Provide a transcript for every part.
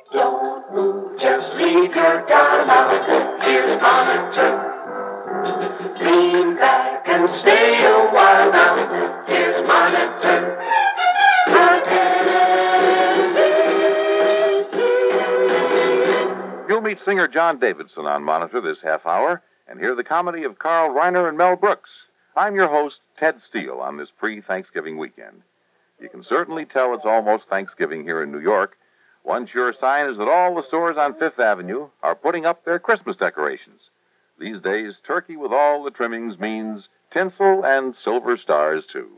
Don't move, just leave your dial out. Hear the monitor. Lean back and stay a while now. Hear the monitor. You'll meet singer John Davidson on Monitor this half hour and hear the comedy of Carl Reiner and Mel Brooks. I'm your host, Ted Steele, on this pre-Thanksgiving weekend. You can certainly tell it's almost Thanksgiving here in New York. One sure sign is that all the stores on Fifth Avenue are putting up their Christmas decorations. These days, turkey with all the trimmings means tinsel and silver stars, too.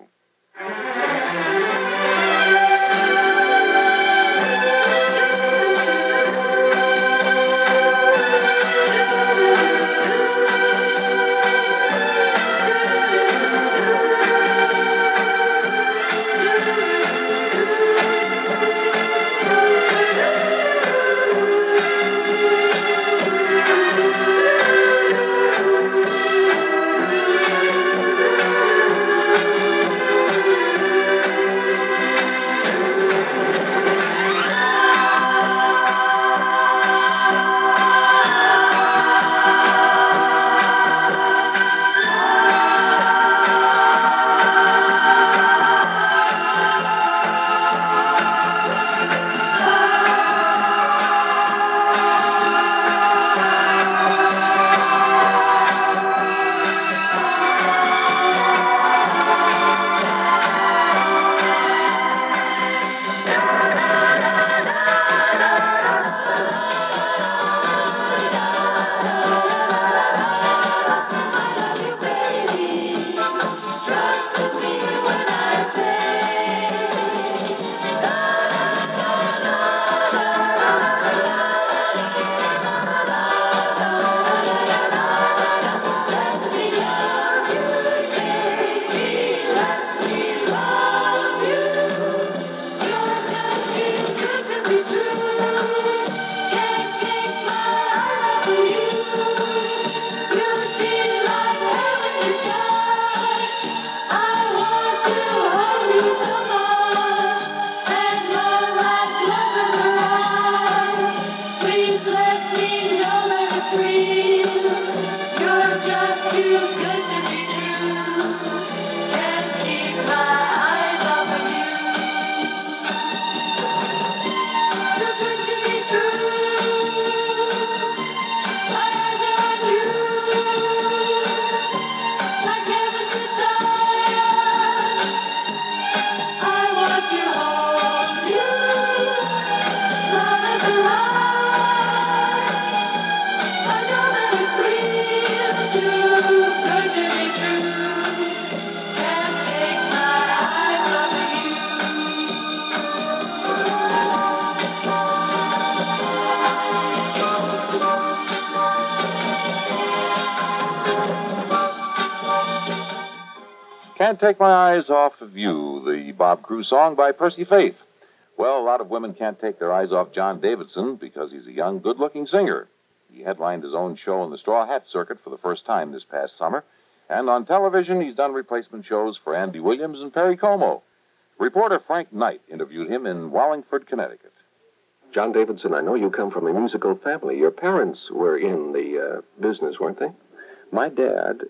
Can't Take My Eyes Off of You, the Bob Cruz song by Percy Faith. Well, a lot of women can't take their eyes off John Davidson because he's a young, good-looking singer. He headlined his own show in the Straw Hat Circuit for the first time this past summer, and on television he's done replacement shows for Andy Williams and Perry Como. Reporter Frank Knight interviewed him in Wallingford, Connecticut. John Davidson, I know you come from a musical family. Your parents were in the business, weren't they? My dad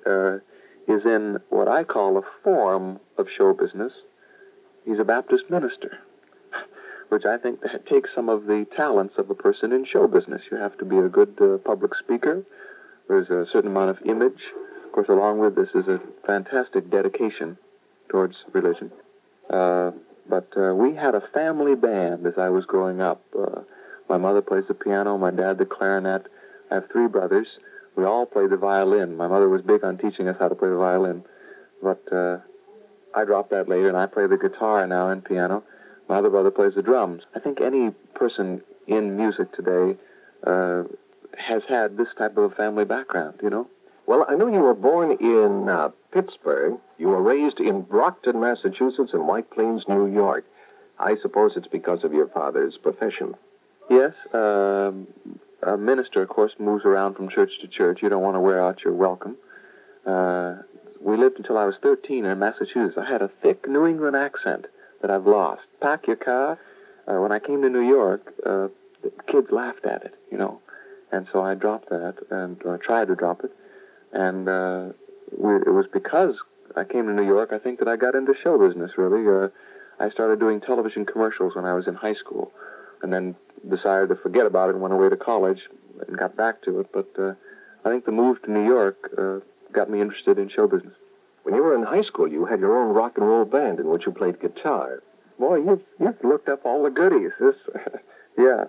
is in what I call a form of show business. He's a Baptist minister, which I think takes some of the talents of a person in show business. You have to be a good public speaker. There's a certain amount of image. Of course, along with this is a fantastic dedication towards religion. But we had a family band as I was growing up. My mother plays the piano, my dad the clarinet. I have three brothers. We all played the violin. My mother was big on teaching us how to play the violin. But I dropped that later, and I play the guitar now and piano. My other brother plays the drums. I think any person in music today has had this type of a family background, you know? Well, I know you were born in Pittsburgh. You were raised in Brockton, Massachusetts, and White Plains, New York. I suppose it's because of your father's profession. Yes, a minister, of course, moves around from church to church. You don't want to wear out your welcome. We lived until I was 13 in Massachusetts. I had a thick New England accent that I've lost. Pack your car. When I came to New York, kids laughed at it, you know. And so I dropped that, or tried to drop it. And it was because I came to New York, I think, that I got into show business, really. I started doing television commercials when I was in high school, and then decided to forget about it and went away to college and got back to it. But I think the move to New York got me interested in show business. When you were in high school, you had your own rock and roll band in which you played guitar. Boy, you've looked up all the goodies. Yeah,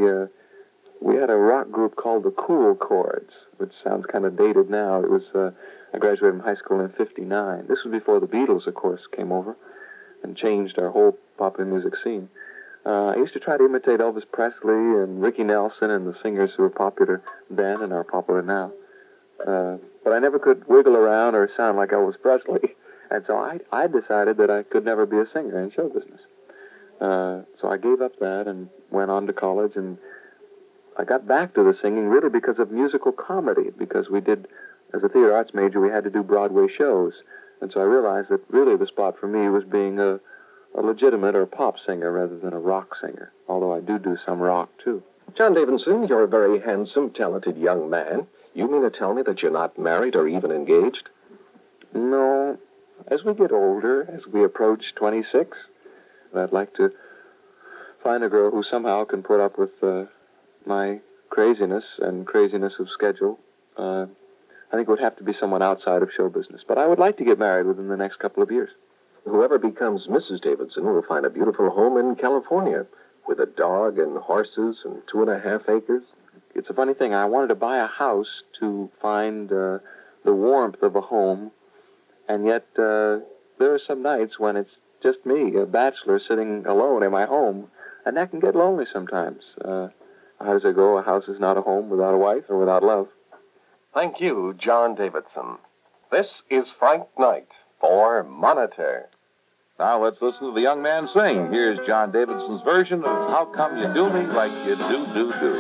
we had a rock group called the Cool Chords, which sounds kind of dated now. It was, I graduated from high school in '59. This was before the Beatles, of course, came over and changed our whole popular music scene. I used to try to imitate Elvis Presley and Ricky Nelson and the singers who were popular then and are popular now. But I never could wiggle around or sound like Elvis Presley. And so I decided that I could never be a singer in show business. So I gave up that and went on to college. And I got back to the singing really because of musical comedy, because we did, as a theater arts major, we had to do Broadway shows. And so I realized that really the spot for me was being a legitimate or pop singer rather than a rock singer, although I do some rock, too. John Davidson, you're a very handsome, talented young man. You mean to tell me that you're not married or even engaged? No. As we get older, as we approach 26, I'd like to find a girl who somehow can put up with my craziness and craziness of schedule. I think it would have to be someone outside of show business. But I would like to get married within the next couple of years. Whoever becomes Mrs. Davidson will find a beautiful home in California with a dog and horses and 2.5 acres. It's a funny thing. I wanted to buy a house to find the warmth of a home, and yet there are some nights when it's just me, a bachelor, sitting alone in my home, and that can get lonely sometimes. How does it go? A house is not a home without a wife or without love. Thank you, John Davidson. This is Frank Knight for Monitor. Now let's listen to the young man sing. Here's John Davidson's version of How Come You Do Me Like You Do, Do, Do.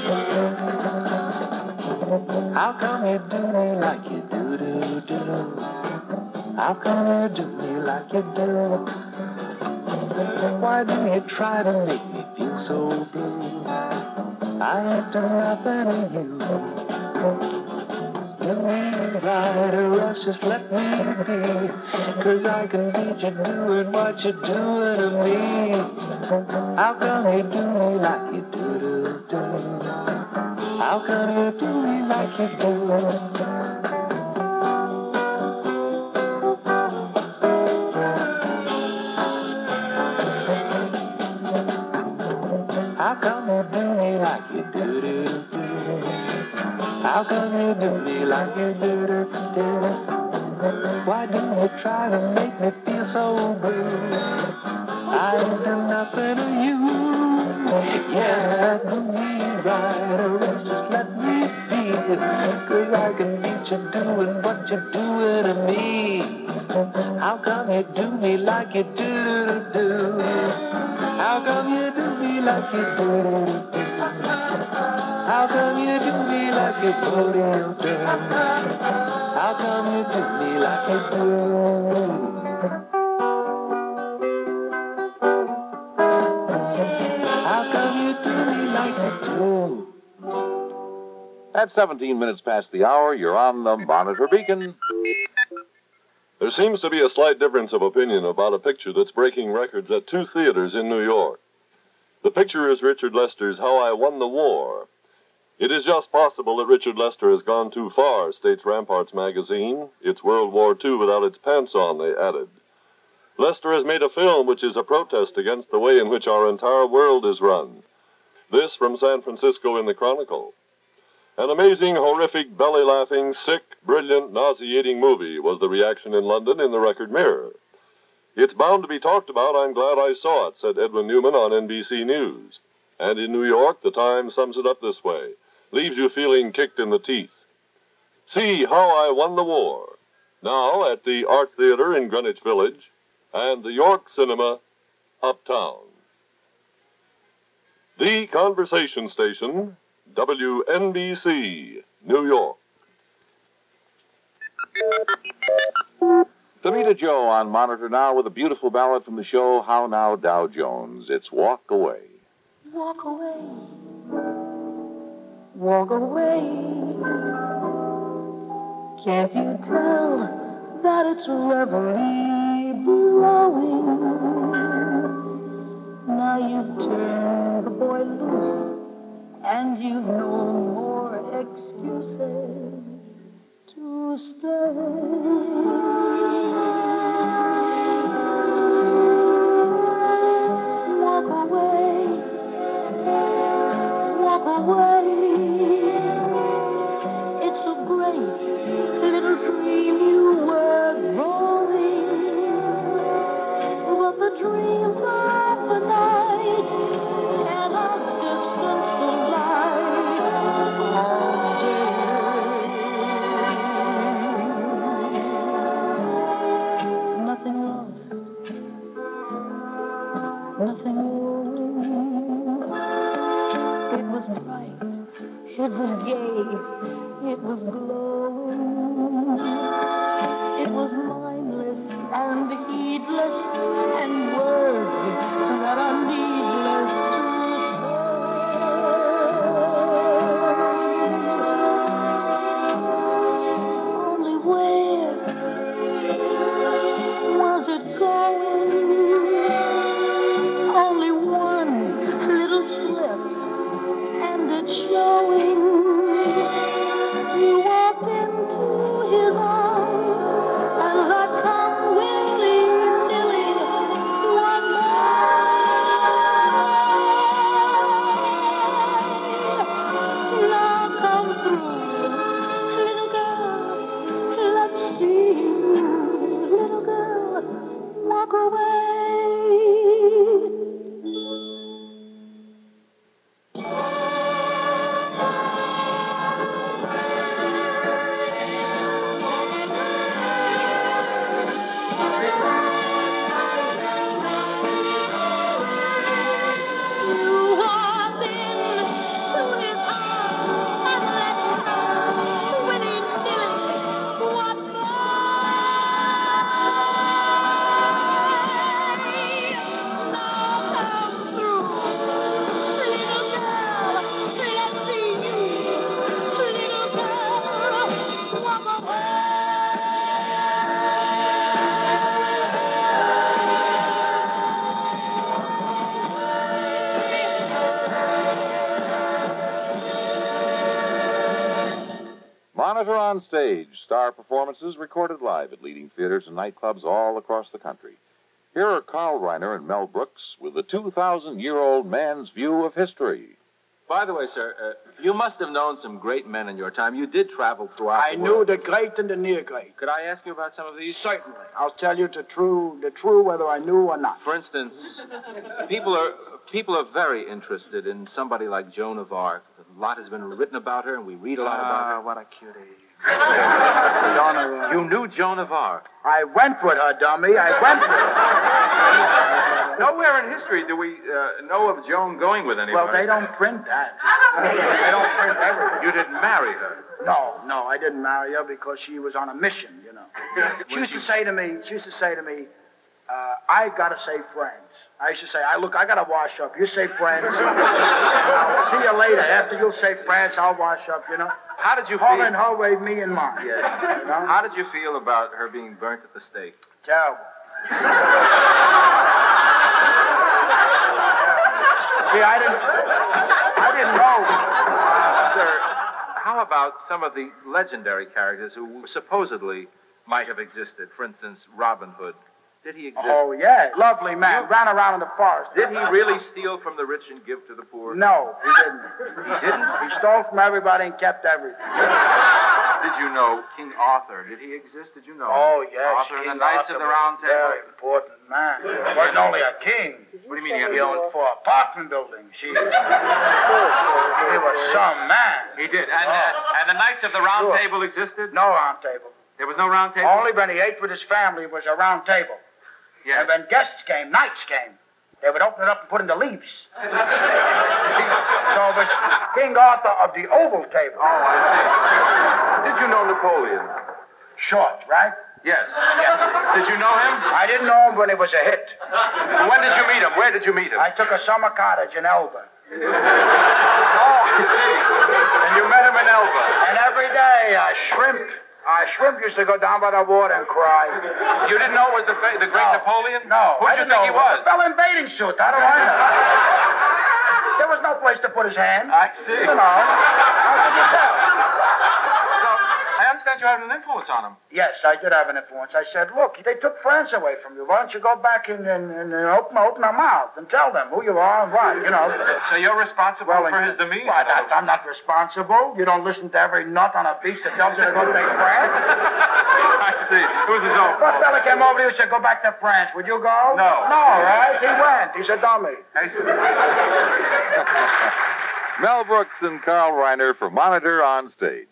How come you do me like you do, do, do? How come you do me like you do? Why do you try to make me feel so blue? I ain't done nothing to you. You ain't right or else just let me be, 'cause I can beat you doing what you're doing to me. How come you do me like you do, do, do? How come you do me like you do? How come you do me like you do, do, do? How come you do me like you do, do, do? Why do you try to make me feel so blue? I ain't done nothing to you. Yeah, do me right or else just let me be, 'cause I can beat you doing what you're doing to me. How come you do me like you do, do, do? How come you do me like you do, do, do? How come you do me like you do, do, do? How come you do me like you do? How come you do me like you do? At 17 minutes past the hour, you're on the Monitor Beacon. There seems to be a slight difference of opinion about a picture that's breaking records at 2 theaters in New York. The picture is Richard Lester's How I Won the War. It is just possible that Richard Lester has gone too far, states Ramparts magazine. It's World War II without its pants on, they added. Lester has made a film which is a protest against the way in which our entire world is run. This from San Francisco in the Chronicle. An amazing, horrific, belly-laughing, sick, brilliant, nauseating movie was the reaction in London in the Record Mirror. It's bound to be talked about. I'm glad I saw it, said Edwin Newman on NBC News. And in New York, the Times sums it up this way. Leaves you feeling kicked in the teeth. See How I Won the War. Now at the Art Theater in Greenwich Village and the York Cinema uptown. The Conversation Station, WNBC, New York. Tamita Joe on Monitor now with a beautiful ballad from the show How Now Dow Jones. It's Walk Away. Walk away. walk away. Can't you tell that it's reveille blowing? Now you've turned the boy loose, and you've no more excuses to stay. Walk away, walk away. It's a great little dream you were growing, but the dreams of the night cannot distance the light all day. Nothing lost, nothing wrong. It was bright, it was gay, it was glowing. It was mindless and heedless, and words that are needless to say. Only where was it going? Only one little slip, and it's showing. You walked into his arms, and I come willy-nilly one night. Now come through, little girl, let's see you, little girl, walk away. Monitor on Stage, star performances recorded live at leading theaters and nightclubs all across the country. Here are Carl Reiner and Mel Brooks with the 2,000-year-old man's view of history. By the way, sir, you must have known some great men in your time. You did travel throughout I the knew world. the great and the near great. Could I ask you about some of these? Certainly. I'll tell you the true whether I knew or not. For instance, people are very interested in somebody like Joan of Arc. A lot has been written about her, and we read a lot about her. What a cutie. You knew Joan of Arc. I went with her, dummy. I went with her. Nowhere in history do we know of Joan going with anybody. Well, they don't print that. They don't print everything. You didn't marry her. No, I didn't marry her because she was on a mission, you know. She used to say to me, I gotta save friends. I used to say, I gotta wash up. You save friends. I'll see you later. After you save friends, I'll wash up, you know. How did you Her feel? in her way, me in mine. Yes. You know? How did you feel about her being burnt at the stake? Terrible. See, I didn't know. Sir, how about some of the legendary characters who supposedly might have existed? For instance, Robin Hood. Did he exist? Oh, yeah. Lovely man. Ran around in the forest. Did he really steal from the rich and give to the poor? No, he didn't. He didn't? He stole from everybody and kept everything. Did you know King Arthur? Did he exist? Did you know? Oh, yes. Arthur and the Knights of the Round Table. Very important man. Wasn't only a king. What do you mean He owned 4 apartment buildings. He was some man. He did. And the Knights of the Round Table existed? No round table. There was no Round Table? Only when he ate with his family was a round table. Yes. And when guests came, knights came, they would open it up and put in the leaves. So it was King Arthur of the Oval Table. Oh, I see. Did you know Napoleon? Short, right? Yes. Did you know him? I didn't know him when it was a hit. When did you meet him? Where did you meet him? I took a summer cottage in Elba. Oh, I see. And you pimp used to go down by the water and cry. You didn't know it was the great Napoleon? No. Who did you think he was? A fellow in bathing suit. How do I know? There was no place to put his hand. I see. You know. How could you tell? So, I understand you had an influence on him. Yes, I did have an influence. I said, look, they took France away from you. Why don't you go back and open our mouth and tell them who you are and what, you know. So you're responsible for his demeanor? Well, I'm not responsible. You don't listen to every nut on a beach that tells you to go take France. I see. It was his own What fault. fella came over here and said, go back to France. Would you go? No. No, right? He went. He's a dummy. I see. Mel Brooks and Carl Reiner for Monitor on stage.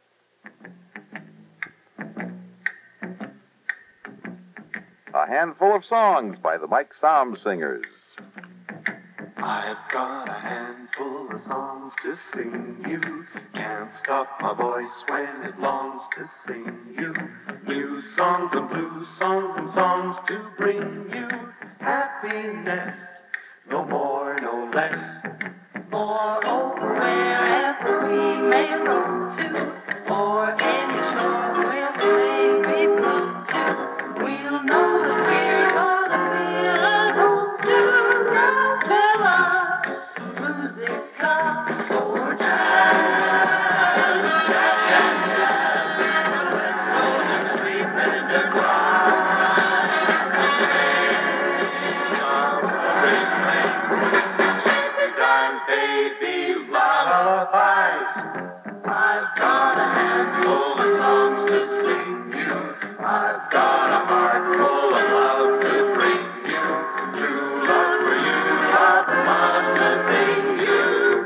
A handful of songs by the Mike Somm Singers. I've got a handful of songs to sing you. Can't stop my voice when it longs to sing you. New songs and blues songs and songs to bring you happiness. No more, no less. Moreover, wherever we may roam to, or any shore where we may be blown to, we'll know that we're gonna feel at home to Rockefeller Musica for jazz, let's go to sleep and to baby lullabies. I've got a handful of songs to sing you. I've got a heart full of love to bring you. True love for you, lots of love to bring you.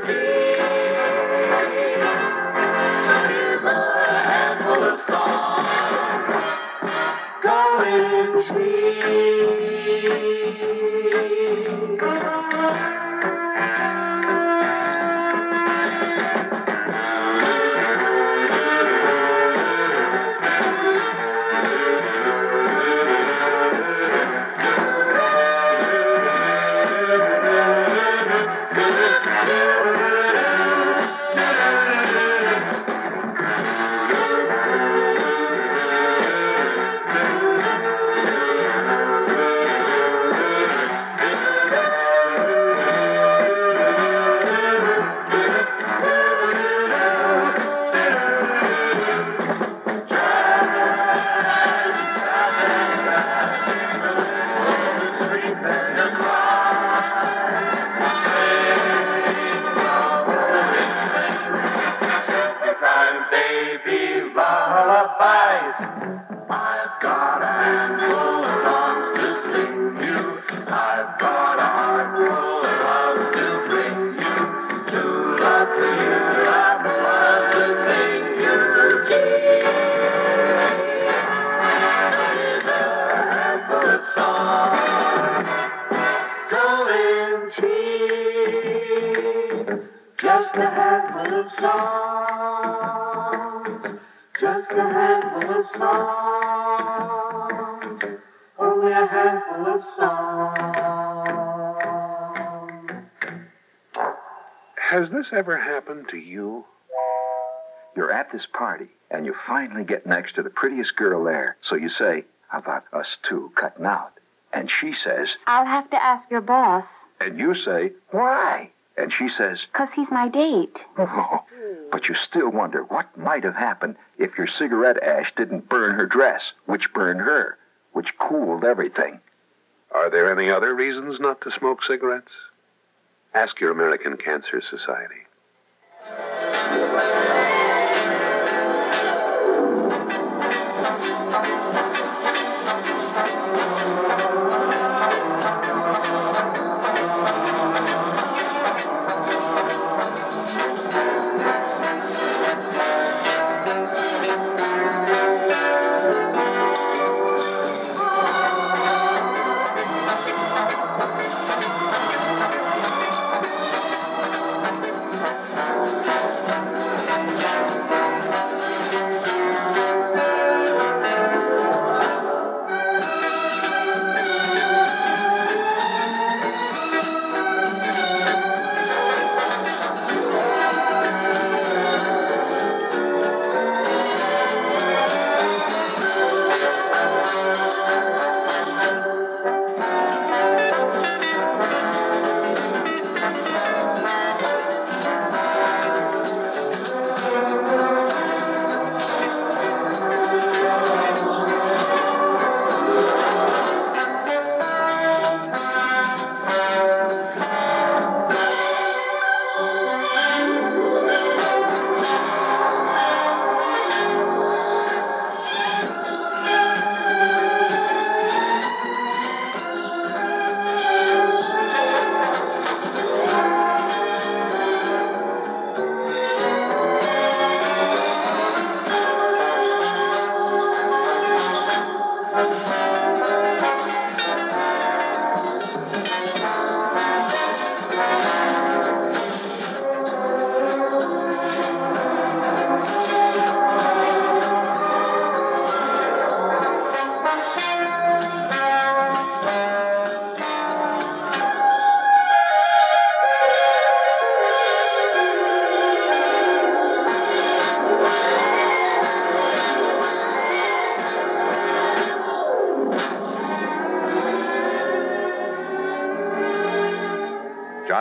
Here's a handful of songs. Going cheap. Just a handful of songs. Just a handful of songs. Only a handful of songs. Has this ever happened to you? You're at this party, and you finally get next to the prettiest girl there. So you say, how about us two cutting out? And she says, I'll have to ask your boss. And you say, why? And she says, 'Cause he's my date. oh. But you still wonder what might have happened if your cigarette ash didn't burn her dress, which burned her, which cooled everything. Are there any other reasons not to smoke cigarettes? Ask your American Cancer Society.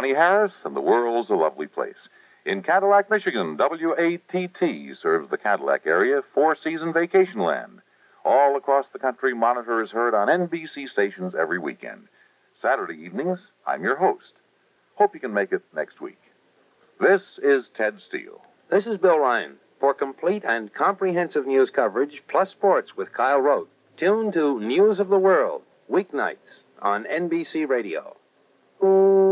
Connie Harris, and the world's a lovely place. In Cadillac, Michigan, WATT serves the Cadillac area, four-season vacation land. All across the country, Monitor is heard on NBC stations every weekend. Saturday evenings, I'm your host. Hope you can make it next week. This is Ted Steele. This is Bill Ryan. For complete and comprehensive news coverage, plus sports with Kyle Rote, tune to News of the World, weeknights on NBC Radio.